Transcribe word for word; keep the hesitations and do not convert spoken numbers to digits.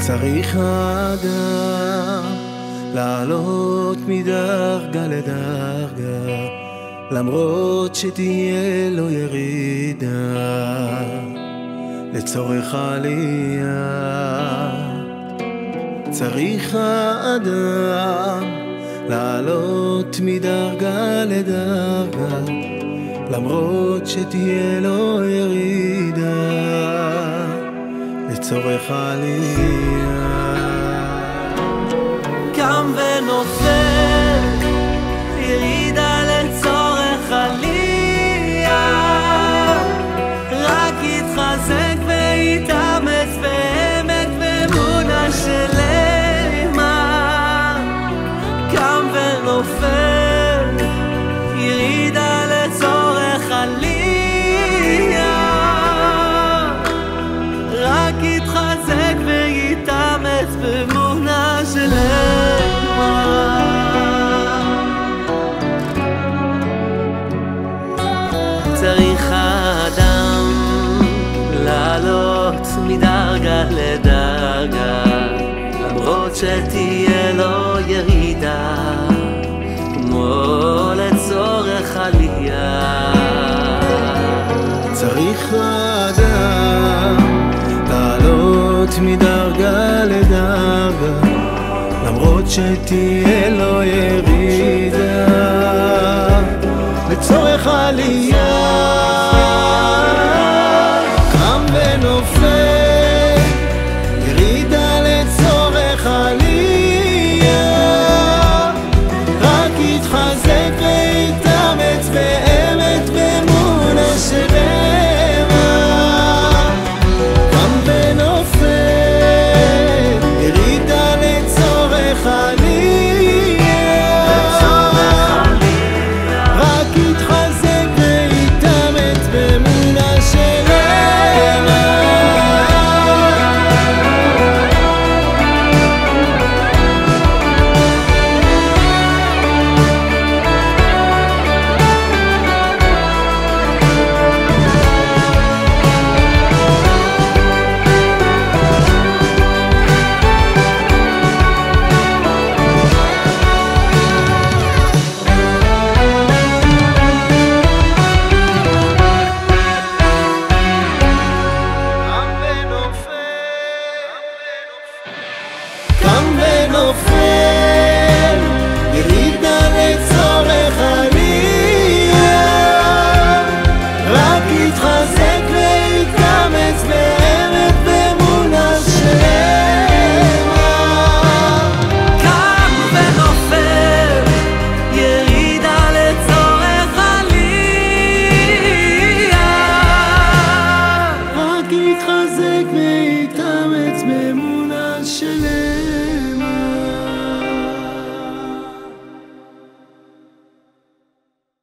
צריך האדם לעלות מדרגה לדרגה, למרות שתהיה לו ירידה לצורך עלייה. צריך האדם לעלות מדרגה לדרגה, למרות שתהיה לו ירידה לצורך עלייה. קם ונופל, ירידה לצורך עלייה, רק יתחזק ויתאמץ באמת באמונה שלמה. קם ונופל, ירידה לצורך עלייה, רק יתחזק ויתאמץ באמונה שלמה. צריך האדם לעלות מדרגה לדרגה, למרות שתהיה לו ירידה כמו לצורך עלייה. צריך האדם לעלות מדרגה לדרגה, למרות שתהיה לו ירידה לצורך עלייה. קם ונופל, ירידה לצורך עלייה, רק יתחזק ויתאמץ באמת באמונה שלמה. קם ונופל, ירידה לצורך עלייה, רק יתחזק ויתאמץ באמונה שלמה. קם ונופל, ירידה לצורך עלייה, רק יתחזק ויתאמץ באמת באמונה שלמה. קם ונופל, ירידה לצורך עלייה, רק יתחזק ויתאמץ באמונה שלמה.